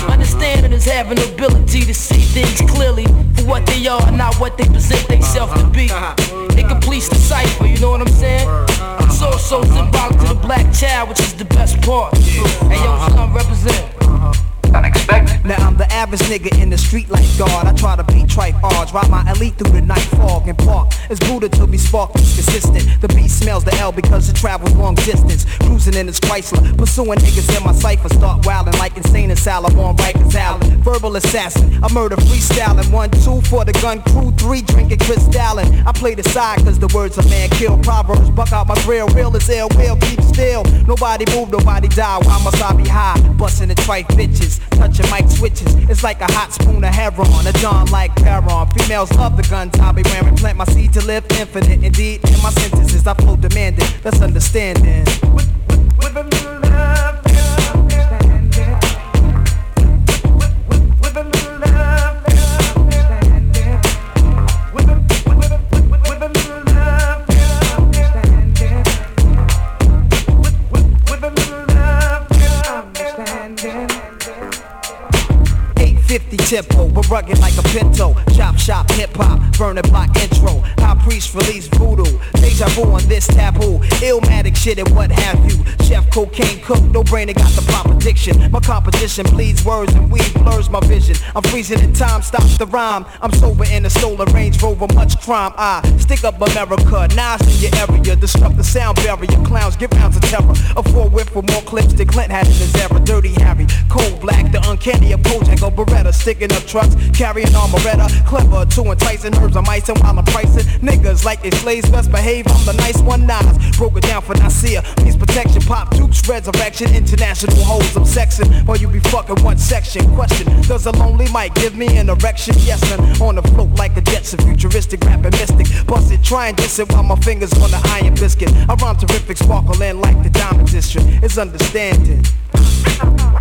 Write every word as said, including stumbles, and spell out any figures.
Understanding is having the ability to see things clearly for what they are, not what they present themselves to be. It completes the cipher, you know what I'm saying? It's also symbolic to the black child, which is the best part. And yo, son, represent. Unexpected. Now I'm the average nigga in the street like God. I try to beat tripe odds, ride my elite through the night fog and park. It's Buddha till we spark is consistent. The beat smells the L because it travels long distance. Cruising in this Chrysler, pursuing niggas in my cipher. Start wildin' like insane asylum on Rikers Island. Verbal assassin, I murder freestyling. One, two for the gun crew, three drinking Cristalin. I play the side cause the words of man kill. Proverbs buck out my grill, real as hell, will keep still. Nobody move, nobody die, why must I be high? Bustin' the tripe bitches. Touching mic switches, it's like a hot spoon of heroin. A John like Paron. Females love the guns I'll be wearing. Plant my seed to live infinite. Indeed, in my sentences I flow demanding. That's understanding. With, with, with a little love, understanding. With, with, with a little love, understanding. With a, with a, with, with a little love, understanding. With, with, with a little love, understanding. fifty tempo, but rugged like a pinto. Chop shop, hip hop, burn the block intro. High priest release voodoo. Deja vu on this taboo. Illmatic shit and what have you. Chef cocaine cook, no brainer got the proper diction. My composition bleeds words and weed blurs my vision. I'm freezing in time, stop the rhyme. I'm sober in a stolen Range Rover, much crime. I stick up America, Nas in your area. Disrupt the sound barrier, clowns give rounds of terror. A four whip with more clips than Clint had in his era. Dirty Harry, cold black, the uncanny approach. I go Beretta. Sticking up trucks, carrying armoretta. Clever to enticing herbs I'm icing while I'm pricing. Niggas like they slaves, best behave, I'm the nice one. Nas, broke it down for Nasir. Means protection, pop dukes, resurrection. International hoes, I'm sexing while you be fucking one section. Question, does a lonely mic give me an erection? Yes, and on the float like a Jetson. Futuristic, rapping mystic. Bust it, try and diss it while my fingers on the iron biscuit. I rhyme terrific, sparkle in like the Diamond District. It's understanding.